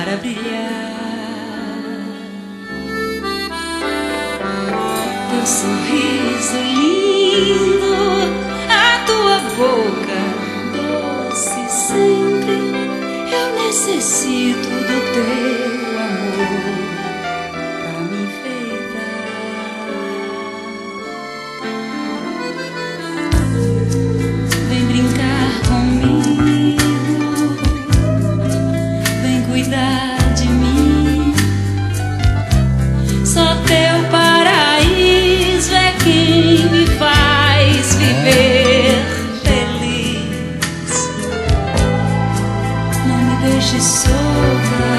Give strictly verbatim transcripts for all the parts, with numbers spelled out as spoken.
para brilhar. Teu sorriso lindo, a tua boca doce sempre. Eu necessito do teu amor pra me enfeitar. Vem brincar comigo, vem cuidar de mim. Só teu paraíso é quem me faz viver feliz. Não me deixe solta,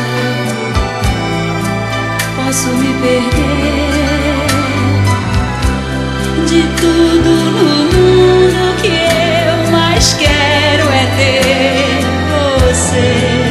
posso me perder de tudo no mundo. Que eu mais quero é ter você.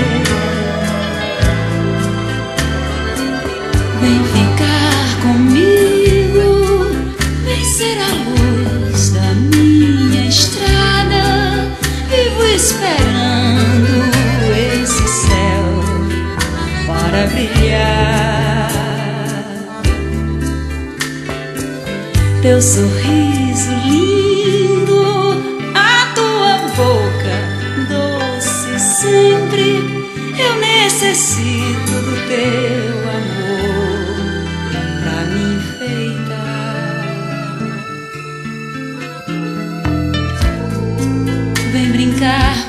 Vem ficar comigo, vem ser a luz da minha estrada. Vivo esperando esse céu para brilhar. Teu sorriso lindo, a tua boca doce sempre. Eu necessito do teu amor pra me enfeitar. Vem brincar